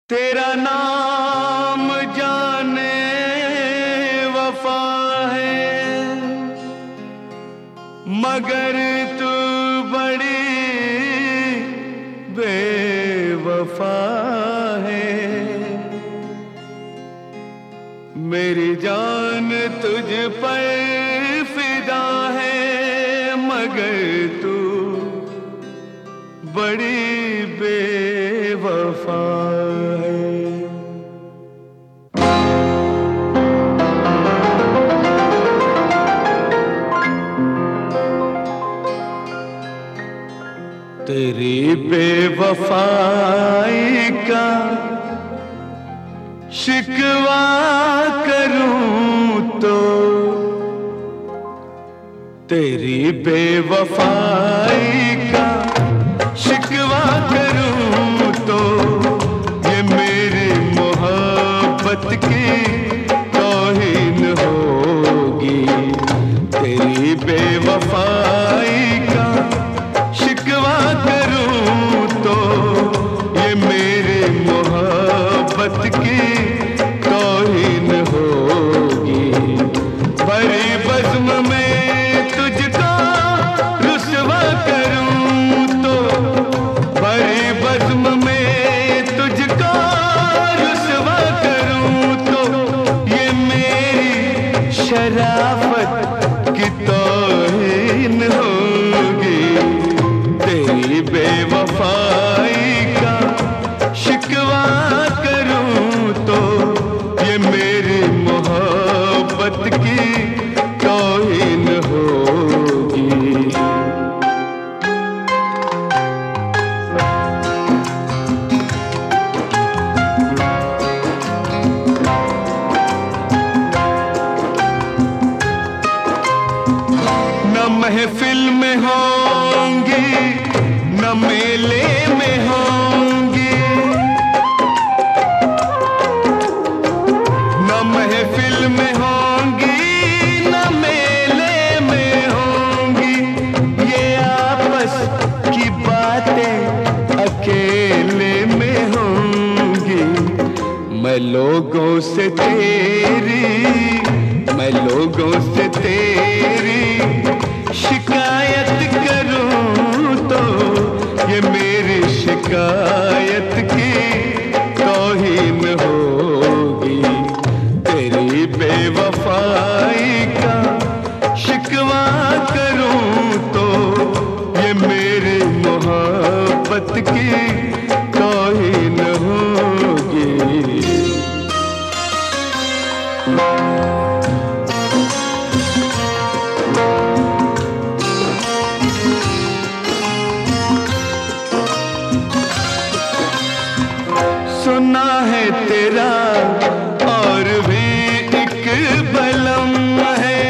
तेरा नाम जाने वफा है, मगर तू बड़ी बेवफा है। मेरी जान तुझ पर फिदा है, मगर तू बड़ी बेवफा है। तेरी बेवफाई का शिकवा करूं तो, तेरी बेवफाई का शिकवा करूं तो, ये मेरी मोहब्बत की तौहीन होगी। तेरी बेवफाई का शिकवा करूं तो, ये मेरी मोहब्बत की तौहीन होगी। बड़ी बज़्म में तुझको रुसवा करूं तो, बड़ी बज़्म में तुझको रुसवा करूं तो, ये मेरी शराफत की तौहीन होगी। तेरी बेवफाई का शिकवा करूं तो, ये मेरी मोहब्बत की तौहीन होगी। न महफिल में होंगी, न मेले में होंगी, न महफिल में होंगी, न मेले में होंगी। ये आपस की बातें अकेले में होंगी। मैं लोगों से तेरी, मैं लोगों से तेरी शिकायत करूं तो, ये मेरी शिकायत की तौहीन होगी। तेरी बेवफाई का शिकवा करूं तो, ये मेरी मोहब्बत की तौहीन होगी। सुना है तेरा और भी एक बलम है,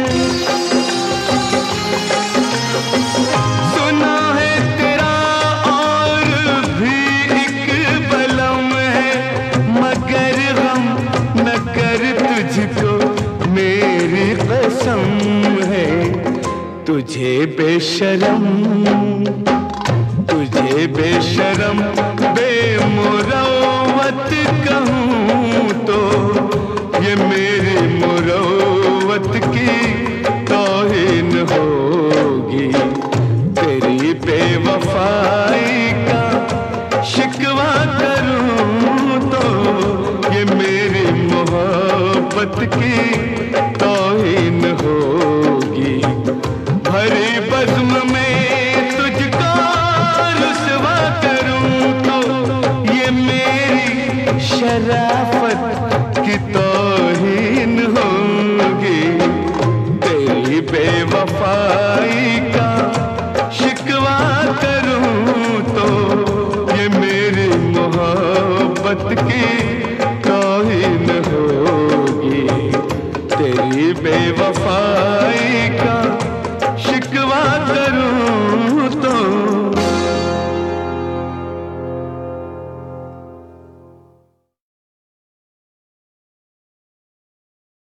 सुना है तेरा और भी एक बलम है, मगर गम न कर तुझको मेरी कसम है। तुझे बेशरम, तुझे बेशरम बेमुरव्वत कहूं तो, ये मेरी मुरव्वत की तौहीन होगी। तेरी बेवफाई का शिकवा करूं तो, ये मेरी मोहब्बत की तौहीन होगी। भरी बज़्म में तुझको रुसवा करूं तो, ये मेरी शराफत